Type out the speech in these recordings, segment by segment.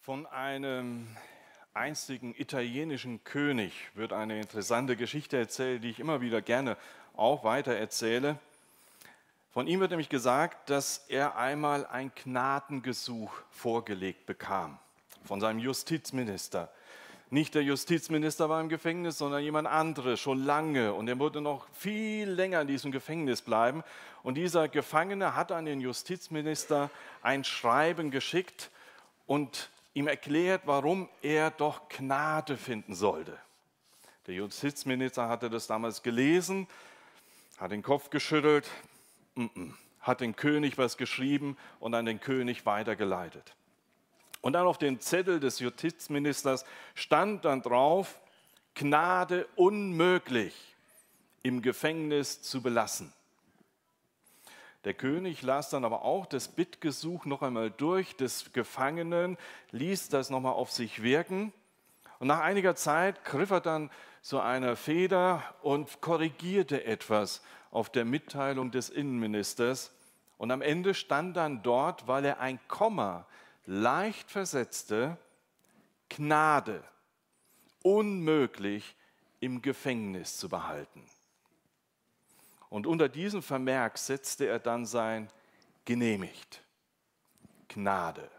Von einem einstigen italienischen König wird eine interessante Geschichte erzählt, die ich immer wieder gerne auch weiter erzähle. Von ihm wird nämlich gesagt, dass er einmal ein Gnadengesuch vorgelegt bekam von seinem Justizminister. Nicht der Justizminister war im Gefängnis, sondern jemand anderes, schon lange. Und er würde noch viel länger in diesem Gefängnis bleiben. Und dieser Gefangene hat an den Justizminister ein Schreiben geschickt und ihm erklärt, warum er doch Gnade finden sollte. Der Justizminister hatte das damals gelesen, hat den Kopf geschüttelt, hat dem König was geschrieben und an den König weitergeleitet. Und dann auf den Zettel des Justizministers stand dann drauf, Gnade unmöglich im Gefängnis zu belassen. Der König las dann aber auch das Bittgesuch noch einmal durch des Gefangenen, ließ das nochmal auf sich wirken. Und nach einiger Zeit griff er dann zu einer Feder und korrigierte etwas auf der Mitteilung des Innenministers. Und am Ende stand dann dort, weil er ein Komma leicht versetzte, Gnade unmöglich im Gefängnis zu behalten. Und unter diesem Vermerk setzte er dann sein genehmigt. Gnade.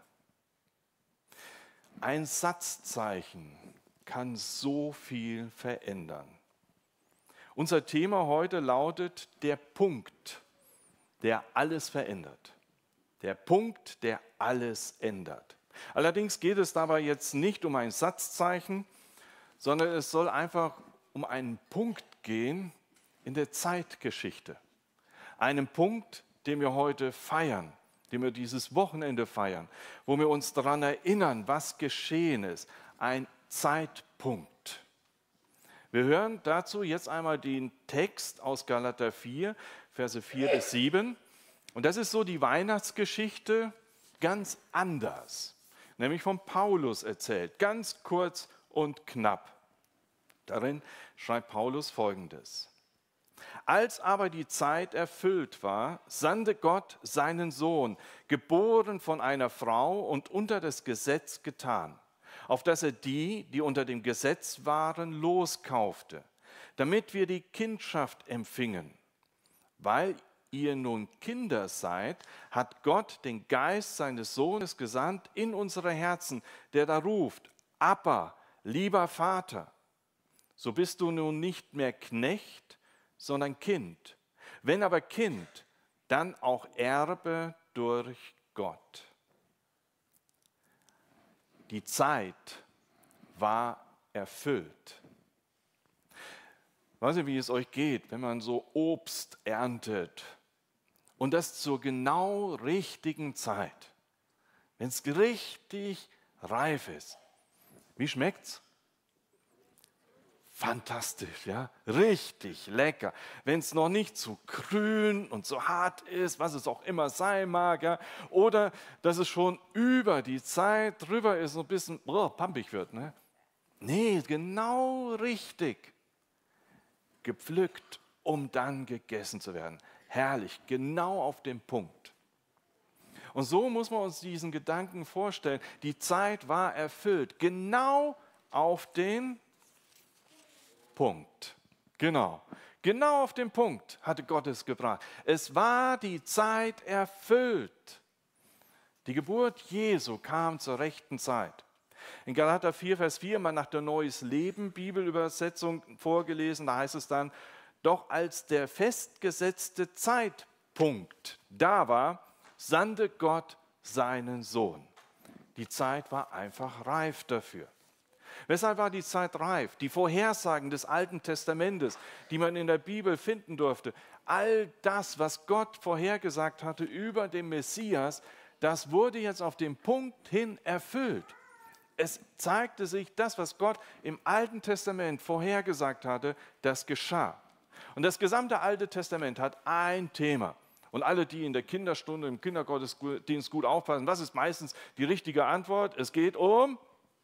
Ein Satzzeichen kann so viel verändern. Unser Thema heute lautet der Punkt, der alles verändert. Der Punkt, der alles ändert. Allerdings geht es dabei jetzt nicht um ein Satzzeichen, sondern es soll einfach um einen Punkt gehen in der Zeitgeschichte. Einen Punkt, den wir heute feiern, den wir dieses Wochenende feiern, wo wir uns daran erinnern, was geschehen ist. Ein Zeitpunkt. Wir hören dazu jetzt einmal den Text aus Galater 4, Verse 4 bis 7. Und das ist so die Weihnachtsgeschichte ganz anders, nämlich von Paulus erzählt, ganz kurz und knapp. Darin schreibt Paulus Folgendes. Als aber die Zeit erfüllt war, sandte Gott seinen Sohn, geboren von einer Frau und unter das Gesetz getan, auf dass er die unter dem Gesetz waren, loskaufte, damit wir die Kindschaft empfingen. Weil ihr nun Kinder seid, hat Gott den Geist seines Sohnes gesandt in unsere Herzen, der da ruft, Abba, lieber Vater. So bist du nun nicht mehr Knecht, sondern Kind. Wenn aber Kind, dann auch Erbe durch Gott. Die Zeit war erfüllt. Ich weiß nicht, wie es euch geht, wenn man so Obst erntet und das zur genau richtigen Zeit, wenn es richtig reif ist. Wie schmeckt's? Fantastisch, ja, richtig lecker. Wenn es noch nicht zu grün und zu hart ist, was es auch immer sein mag, ja, oder dass es schon über die Zeit drüber ist und ein bisschen pampig wird. Ne? Nee, genau richtig. Gepflückt, um dann gegessen zu werden. Herrlich, genau auf den Punkt. Und so muss man uns diesen Gedanken vorstellen. Die Zeit war erfüllt, genau auf den Punkt. Genau auf den Punkt hatte Gott es gebracht. Es war die Zeit erfüllt. Die Geburt Jesu kam zur rechten Zeit. In Galater 4, Vers 4, mal nach der Neues Leben Bibelübersetzung vorgelesen, da heißt es dann, doch als der festgesetzte Zeitpunkt da war, sandte Gott seinen Sohn. Die Zeit war einfach reif dafür. Weshalb war die Zeit reif? Die Vorhersagen des Alten Testamentes, die man in der Bibel finden durfte, all das, was Gott vorhergesagt hatte über den Messias, das wurde jetzt auf den Punkt hin erfüllt. Es zeigte sich, das, was Gott im Alten Testament vorhergesagt hatte, das geschah. Und das gesamte Alte Testament hat ein Thema. Und alle, die in der Kinderstunde, im Kindergottesdienst gut aufpassen, was ist meistens die richtige Antwort? Es geht um...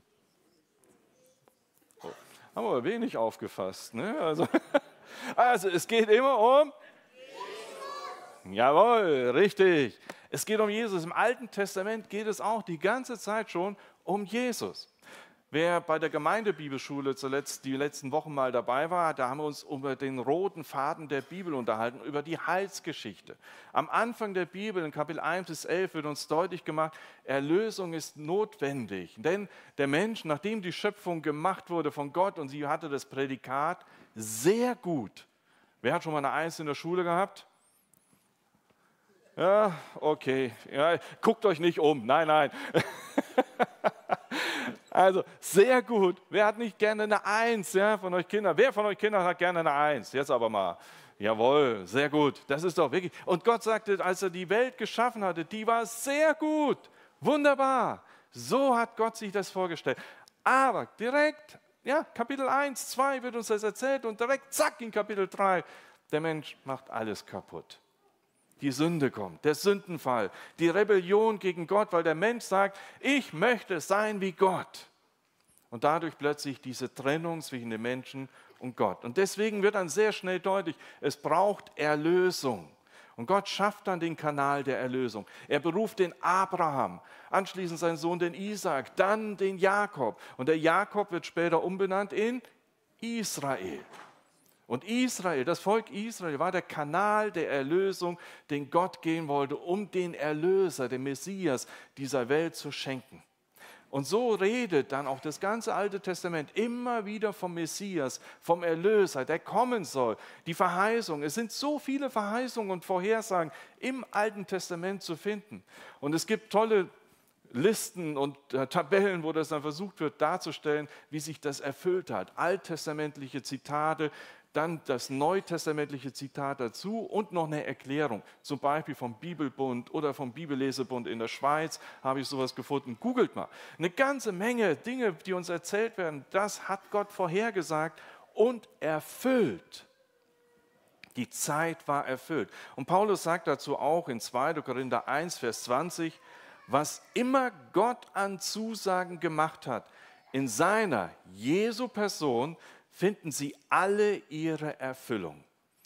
Haben wir wenig aufgefasst. Ne? Also es geht immer um... Jesus. Jawohl, richtig. Es geht um Jesus. Im Alten Testament geht es auch die ganze Zeit schon um Jesus. Wer bei der Gemeindebibelschule zuletzt die letzten Wochen mal dabei war, da haben wir uns über den roten Faden der Bibel unterhalten, über die Heilsgeschichte. Am Anfang der Bibel, in Kapitel 1 bis 11, wird uns deutlich gemacht, Erlösung ist notwendig. Denn der Mensch, nachdem die Schöpfung gemacht wurde von Gott und sie hatte das Prädikat, sehr gut. Wer hat schon mal eine Eins in der Schule gehabt? Ja, okay. Ja, guckt euch nicht um. Nein, nein. Also, sehr gut. Wer hat nicht gerne eine Eins, ja, von euch Kindern? Wer von euch Kindern hat gerne eine Eins? Jetzt aber mal. Jawohl, sehr gut. Das ist doch wirklich. Und Gott sagte, als er die Welt geschaffen hatte, die war sehr gut. Wunderbar. So hat Gott sich das vorgestellt. Aber direkt, ja, Kapitel 1, 2 wird uns das erzählt und direkt, zack, in Kapitel 3, der Mensch macht alles kaputt. Die Sünde kommt, der Sündenfall, die Rebellion gegen Gott, weil der Mensch sagt, ich möchte sein wie Gott. Und dadurch plötzlich diese Trennung zwischen dem Menschen und Gott. Und deswegen wird dann sehr schnell deutlich, es braucht Erlösung. Und Gott schafft dann den Kanal der Erlösung. Er beruft den Abraham, anschließend seinen Sohn, den Isaak, dann den Jakob. Und der Jakob wird später umbenannt in Israel. Und Israel, das Volk Israel, war der Kanal der Erlösung, den Gott gehen wollte, um den Erlöser, den Messias dieser Welt zu schenken. Und so redet dann auch das ganze Alte Testament immer wieder vom Messias, vom Erlöser, der kommen soll. Die Verheißung, es sind so viele Verheißungen und Vorhersagen im Alten Testament zu finden. Und es gibt tolle Listen und Tabellen, wo das dann versucht wird darzustellen, wie sich das erfüllt hat. Alttestamentliche Zitate, dann das neutestamentliche Zitat dazu und noch eine Erklärung, zum Beispiel vom Bibelbund oder vom Bibellesebund in der Schweiz habe ich sowas gefunden. Googelt mal. Eine ganze Menge Dinge, die uns erzählt werden, das hat Gott vorhergesagt und erfüllt. Die Zeit war erfüllt. Und Paulus sagt dazu auch in 2. Korinther 1, Vers 20, was immer Gott an Zusagen gemacht hat, in seiner Jesu Person finden sie alle ihre Erfüllung.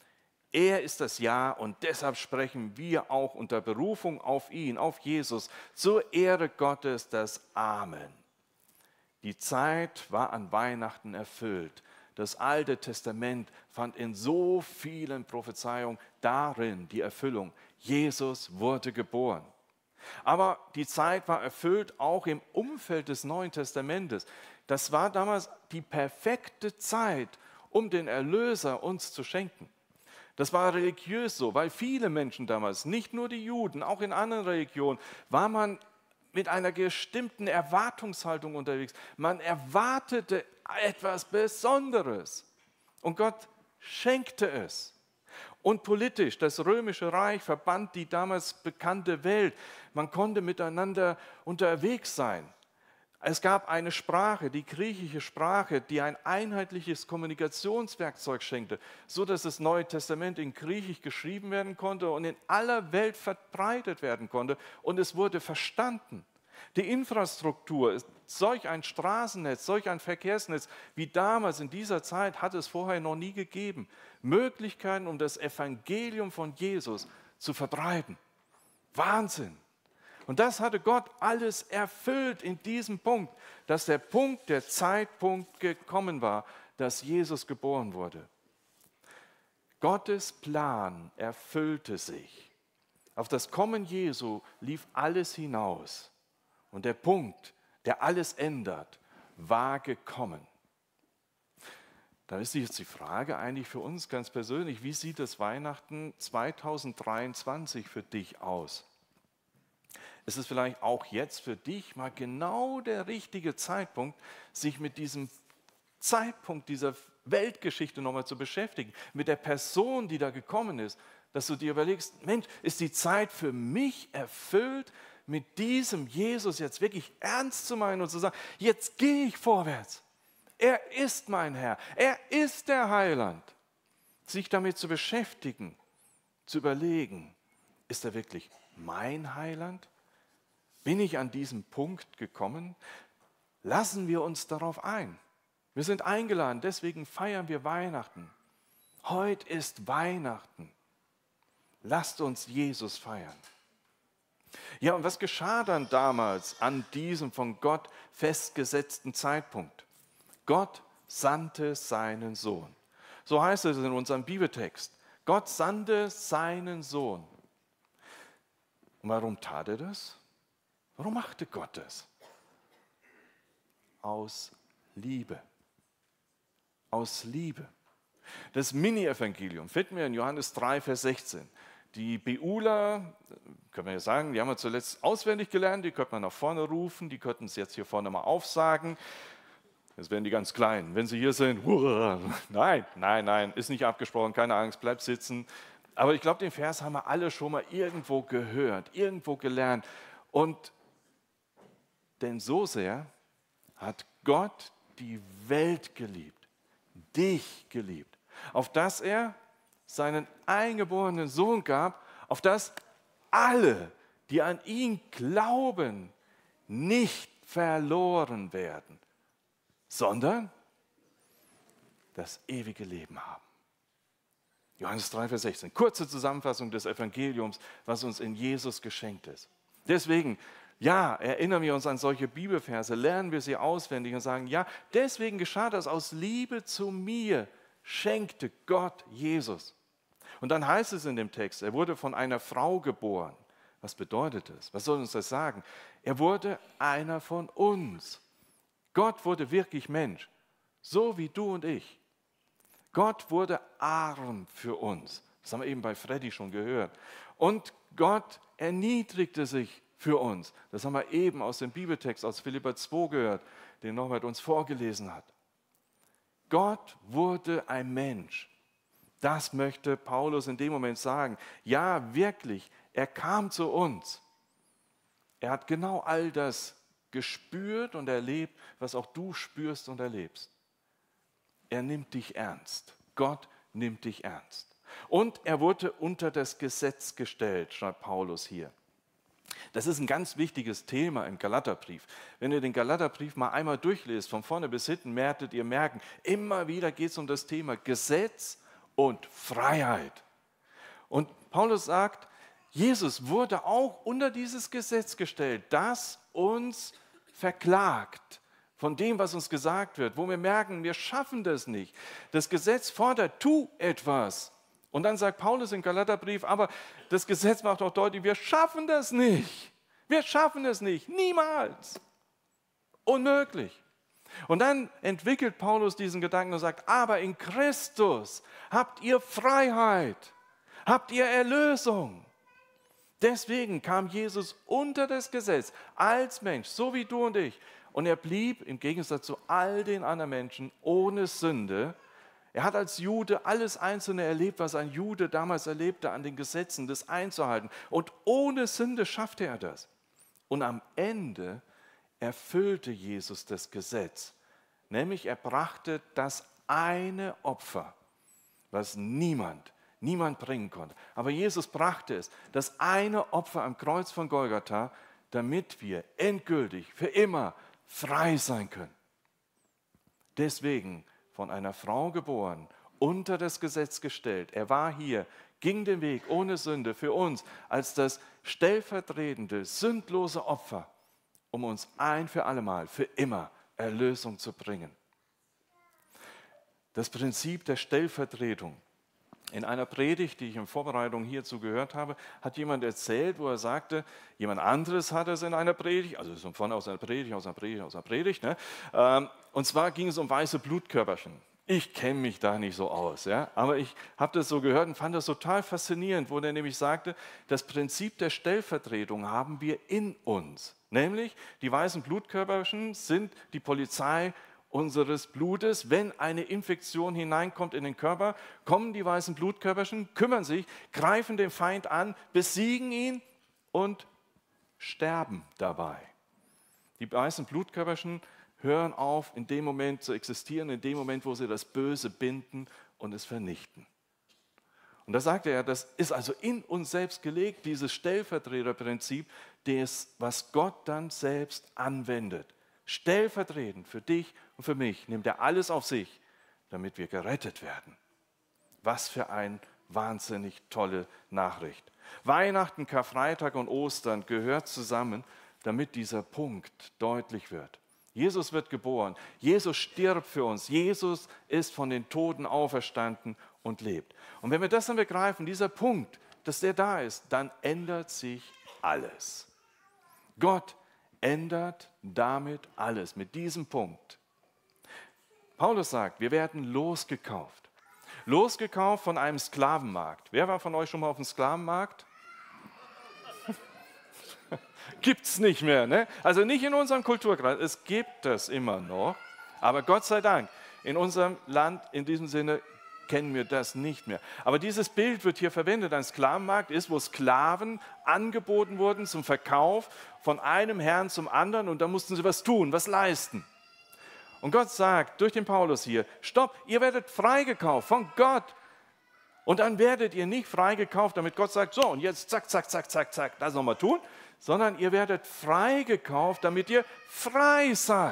Er ist das Ja und deshalb sprechen wir auch unter Berufung auf ihn, auf Jesus, zur Ehre Gottes das Amen. Die Zeit war an Weihnachten erfüllt. Das Alte Testament fand in so vielen Prophezeiungen darin die Erfüllung. Jesus wurde geboren. Aber die Zeit war erfüllt auch im Umfeld des Neuen Testamentes. Das war damals die perfekte Zeit, um den Erlöser uns zu schenken. Das war religiös so, weil viele Menschen damals, nicht nur die Juden, auch in anderen Religionen, war man mit einer bestimmten Erwartungshaltung unterwegs. Man erwartete etwas Besonderes und Gott schenkte es. Und politisch, das Römische Reich verband die damals bekannte Welt. Man konnte miteinander unterwegs sein. Es gab eine Sprache, die griechische Sprache, die ein einheitliches Kommunikationswerkzeug schenkte, so dass das Neue Testament in Griechisch geschrieben werden konnte und in aller Welt verbreitet werden konnte und es wurde verstanden. Die Infrastruktur, solch ein Straßennetz, solch ein Verkehrsnetz wie damals in dieser Zeit hat es vorher noch nie gegeben. Möglichkeiten, um das Evangelium von Jesus zu verbreiten. Wahnsinn! Und das hatte Gott alles erfüllt in diesem Punkt, dass der Punkt, der Zeitpunkt gekommen war, dass Jesus geboren wurde. Gottes Plan erfüllte sich. Auf das Kommen Jesu lief alles hinaus. Und der Punkt, der alles ändert, war gekommen. Da ist jetzt die Frage eigentlich für uns ganz persönlich, wie sieht das Weihnachten 2023 für dich aus? Ist es vielleicht auch jetzt für dich mal genau der richtige Zeitpunkt, sich mit diesem Zeitpunkt dieser Weltgeschichte nochmal zu beschäftigen, mit der Person, die da gekommen ist, dass du dir überlegst, Mensch, ist die Zeit für mich erfüllt, mit diesem Jesus jetzt wirklich ernst zu meinen und zu sagen, jetzt gehe ich vorwärts. Er ist mein Herr, er ist der Heiland. Sich damit zu beschäftigen, zu überlegen, ist er wirklich mein Heiland? Bin ich an diesem Punkt gekommen? Lassen wir uns darauf ein. Wir sind eingeladen, deswegen feiern wir Weihnachten. Heute ist Weihnachten. Lasst uns Jesus feiern. Ja, und was geschah dann damals an diesem von Gott festgesetzten Zeitpunkt? Gott sandte seinen Sohn. So heißt es in unserem Bibeltext. Gott sandte seinen Sohn. Und warum tat er das? Warum machte Gott das? Aus Liebe. Aus Liebe. Das Mini-Evangelium finden wir in Johannes 3, Vers 16. Die Beuler, können wir ja sagen, die haben wir zuletzt auswendig gelernt, die könnte man nach vorne rufen, die könnten es jetzt hier vorne mal aufsagen. Jetzt werden die ganz klein. Wenn sie hier sind, nein, ist nicht abgesprochen, keine Angst, bleib sitzen. Aber ich glaube, den Vers haben wir alle schon mal irgendwo gehört, irgendwo gelernt. Und denn so sehr hat Gott die Welt geliebt, dich geliebt, auf dass er seinen eingeborenen Sohn gab, auf dass alle, die an ihn glauben, nicht verloren werden, sondern das ewige Leben haben. Johannes 3, Vers 16, kurze Zusammenfassung des Evangeliums, was uns in Jesus geschenkt ist. Deswegen, ja, erinnern wir uns an solche Bibelverse, lernen wir sie auswendig und sagen, ja, deswegen geschah das aus Liebe zu mir, schenkte Gott Jesus. Und dann heißt es in dem Text, er wurde von einer Frau geboren. Was bedeutet das? Was soll uns das sagen? Er wurde einer von uns. Gott wurde wirklich Mensch, so wie du und ich. Gott wurde arm für uns. Das haben wir eben bei Freddy schon gehört. Und Gott erniedrigte sich für uns. Das haben wir eben aus dem Bibeltext aus Philipper 2 gehört, den Norbert uns vorgelesen hat. Gott wurde ein Mensch. Das möchte Paulus in dem Moment sagen. Ja, wirklich, er kam zu uns. Er hat genau all das gespürt und erlebt, was auch du spürst und erlebst. Er nimmt dich ernst. Gott nimmt dich ernst. Und er wurde unter das Gesetz gestellt, schreibt Paulus hier. Das ist ein ganz wichtiges Thema im Galaterbrief. Wenn ihr den Galaterbrief mal einmal durchlest, von vorne bis hinten, werdet ihr merken, immer wieder geht es um das Thema Gesetz und Freiheit. Und Paulus sagt, Jesus wurde auch unter dieses Gesetz gestellt, das uns verklagt von dem, was uns gesagt wird, wo wir merken, wir schaffen das nicht. Das Gesetz fordert, tu etwas. Und dann sagt Paulus im Galaterbrief, aber das Gesetz macht auch deutlich, wir schaffen das nicht. Wir schaffen es nicht, niemals. Unmöglich. Und dann entwickelt Paulus diesen Gedanken und sagt, aber in Christus habt ihr Freiheit, habt ihr Erlösung. Deswegen kam Jesus unter das Gesetz als Mensch, so wie du und ich. Und er blieb im Gegensatz zu all den anderen Menschen ohne Sünde. Er hat als Jude alles Einzelne erlebt, was ein Jude damals erlebte, an den Gesetzen, das einzuhalten. Und ohne Sünde schaffte er das. Und am Ende erfüllte Jesus das Gesetz. Nämlich er brachte das eine Opfer, was niemand bringen konnte. Aber Jesus brachte es, das eine Opfer am Kreuz von Golgatha, damit wir endgültig, für immer frei sein können. Deswegen von einer Frau geboren, unter das Gesetz gestellt. Er war hier, ging den Weg ohne Sünde für uns als das stellvertretende, sündlose Opfer, um uns ein für allemal, für immer Erlösung zu bringen. Das Prinzip der Stellvertretung. In einer Predigt, die ich in Vorbereitung hierzu gehört habe, hat jemand erzählt, wo er sagte, jemand anderes hat es in einer Predigt, also so von aus einer Predigt, ne? Und zwar ging es um weiße Blutkörperchen. Ich kenne mich da nicht so aus, ja? Aber ich habe das so gehört und fand das total faszinierend, wo er nämlich sagte, das Prinzip der Stellvertretung haben wir in uns. Nämlich, die weißen Blutkörperchen sind die Polizei unseres Blutes. Wenn eine Infektion hineinkommt in den Körper, kommen die weißen Blutkörperchen, kümmern sich, greifen den Feind an, besiegen ihn und sterben dabei. Die weißen Blutkörperchen hören auf, in dem Moment zu existieren, in dem Moment, wo sie das Böse binden und es vernichten. Und da sagte er, das ist also in uns selbst gelegt, dieses Stellvertreterprinzip, was Gott dann selbst anwendet. Stellvertretend für dich und für mich nimmt er alles auf sich, damit wir gerettet werden. Was für ein wahnsinnig tolle Nachricht. Weihnachten, Karfreitag und Ostern gehört zusammen, damit dieser Punkt deutlich wird. Jesus wird geboren, Jesus stirbt für uns, Jesus ist von den Toten auferstanden und lebt. Und wenn wir das dann begreifen, dieser Punkt, dass der da ist, dann ändert sich alles. Gott ändert damit alles, mit diesem Punkt. Paulus sagt, wir werden losgekauft. Losgekauft von einem Sklavenmarkt. Wer war von euch schon mal auf dem Sklavenmarkt? Gibt es nicht mehr, ne? Also nicht in unserem Kulturkreis, es gibt es immer noch, aber Gott sei Dank, in unserem Land in diesem Sinne kennen wir das nicht mehr. Aber dieses Bild wird hier verwendet, ein Sklavenmarkt ist, wo Sklaven angeboten wurden zum Verkauf von einem Herrn zum anderen und da mussten sie was tun, was leisten. Und Gott sagt durch den Paulus hier, stopp, ihr werdet freigekauft von Gott. Und dann werdet ihr nicht freigekauft, damit Gott sagt, so und jetzt zack, zack, zack, zack, zack, das nochmal tun, sondern ihr werdet freigekauft, damit ihr frei seid.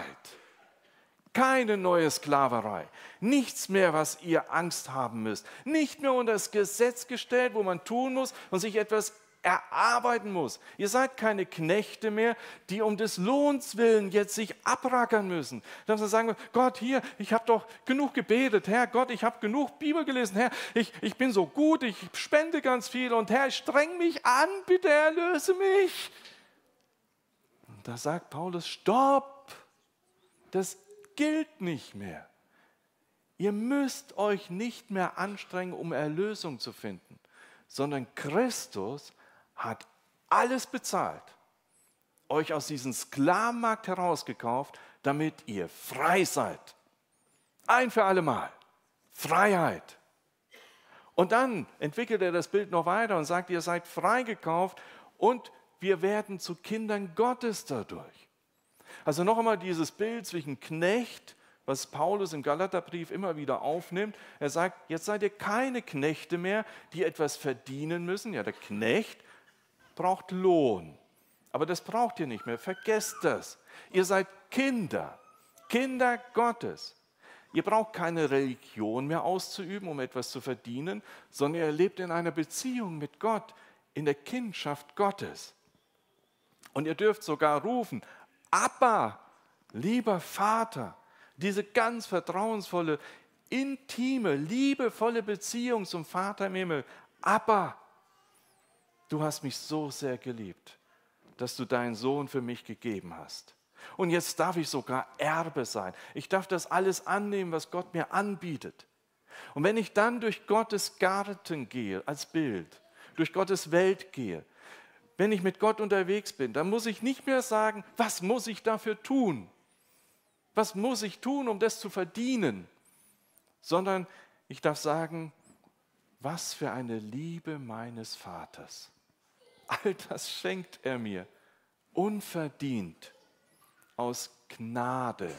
Keine neue Sklaverei, nichts mehr, was ihr Angst haben müsst, nicht mehr unter das Gesetz gestellt, wo man tun muss und sich etwas erarbeiten muss. Ihr seid keine Knechte mehr, die um des Lohns willen jetzt sich abrackern müssen. Dann sagen wir, Gott, hier, ich habe doch genug gebetet, Herr Gott, ich habe genug Bibel gelesen, Herr, ich bin so gut, ich spende ganz viel und Herr, streng mich an, bitte erlöse mich. Und da sagt Paulus, stopp, das gilt nicht mehr. Ihr müsst euch nicht mehr anstrengen, um Erlösung zu finden, sondern Christus hat alles bezahlt, euch aus diesem Sklavenmarkt herausgekauft, damit ihr frei seid. Ein für alle Mal. Freiheit. Und dann entwickelt er das Bild noch weiter und sagt, ihr seid freigekauft und wir werden zu Kindern Gottes dadurch. Also noch einmal dieses Bild zwischen Knecht, was Paulus im Galaterbrief immer wieder aufnimmt. Er sagt, jetzt seid ihr keine Knechte mehr, die etwas verdienen müssen. Ja, der Knecht braucht Lohn. Aber das braucht ihr nicht mehr, vergesst das. Ihr seid Kinder, Kinder Gottes. Ihr braucht keine Religion mehr auszuüben, um etwas zu verdienen, sondern ihr lebt in einer Beziehung mit Gott, in der Kindschaft Gottes. Und ihr dürft sogar rufen, Abba, lieber Vater, diese ganz vertrauensvolle, intime, liebevolle Beziehung zum Vater im Himmel. Abba, du hast mich so sehr geliebt, dass du deinen Sohn für mich gegeben hast. Und jetzt darf ich sogar Erbe sein. Ich darf das alles annehmen, was Gott mir anbietet. Und wenn ich dann durch Gottes Garten gehe, als Bild, durch Gottes Welt gehe, wenn ich mit Gott unterwegs bin, dann muss ich nicht mehr sagen, was muss ich dafür tun? Was muss ich tun, um das zu verdienen? Sondern ich darf sagen, was für eine Liebe meines Vaters. All das schenkt er mir, unverdient, aus Gnade.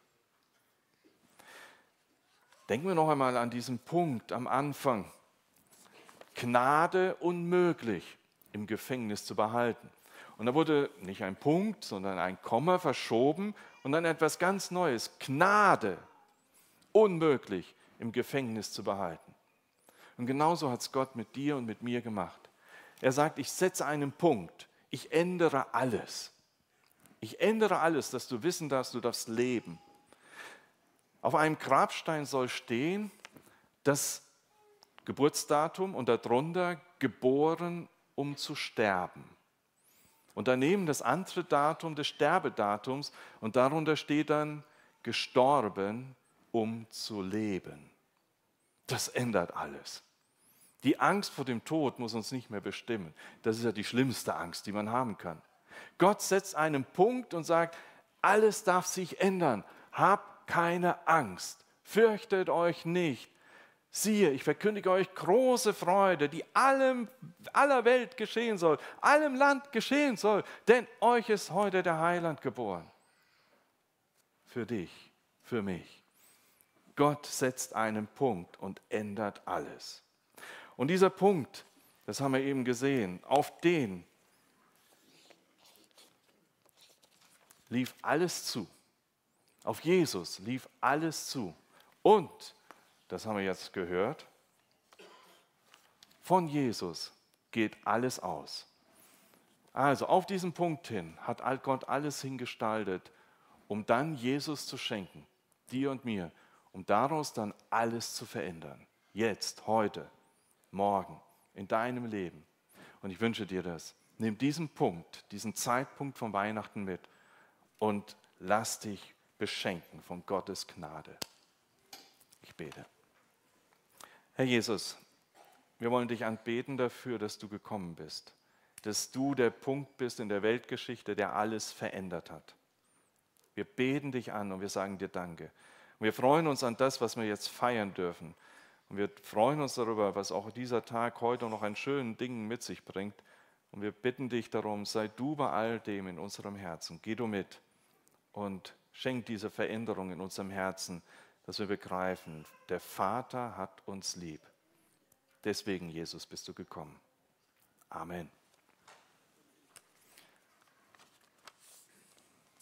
Denken wir noch einmal an diesen Punkt am Anfang. Gnade unmöglich im Gefängnis zu behalten. Und da wurde nicht ein Punkt, sondern ein Komma verschoben und dann etwas ganz Neues. Gnade unmöglich im Gefängnis zu behalten. Und genauso hat es Gott mit dir und mit mir gemacht. Er sagt, ich setze einen Punkt, ich ändere alles. Ich ändere alles, dass du wissen darfst, du darfst leben. Auf einem Grabstein soll stehen, das Geburtsdatum und darunter geboren, um zu sterben. Und daneben das andere Datum des Sterbedatums und darunter steht dann gestorben, um zu leben. Das ändert alles. Die Angst vor dem Tod muss uns nicht mehr bestimmen. Das ist ja die schlimmste Angst, die man haben kann. Gott setzt einen Punkt und sagt, alles darf sich ändern. Habt keine Angst. Fürchtet euch nicht. Siehe, ich verkündige euch große Freude, die aller Welt geschehen soll, allem Land geschehen soll, denn euch ist heute der Heiland geboren. Für dich, für mich. Gott setzt einen Punkt und ändert alles. Und dieser Punkt, das haben wir eben gesehen, auf den lief alles zu. Auf Jesus lief alles zu. Und, das haben wir jetzt gehört, von Jesus geht alles aus. Also auf diesen Punkt hin hat Gott alles hingestaltet, um dann Jesus zu schenken, dir und mir, um daraus dann alles zu verändern. Jetzt, heute, morgen, in deinem Leben. Und ich wünsche dir das. Nimm diesen Punkt, diesen Zeitpunkt von Weihnachten mit und lass dich beschenken von Gottes Gnade. Ich bete. Herr Jesus, wir wollen dich anbeten dafür, dass du gekommen bist, dass du der Punkt bist in der Weltgeschichte, der alles verändert hat. Wir beten dich an und wir sagen dir Danke. Und wir freuen uns an das, was wir jetzt feiern dürfen. Und wir freuen uns darüber, was auch dieser Tag heute noch an schönen Dingen mit sich bringt. Und wir bitten dich darum, sei du bei all dem in unserem Herzen. Geh du mit und schenk diese Veränderung in unserem Herzen, dass wir begreifen, der Vater hat uns lieb. Deswegen, Jesus, bist du gekommen. Amen.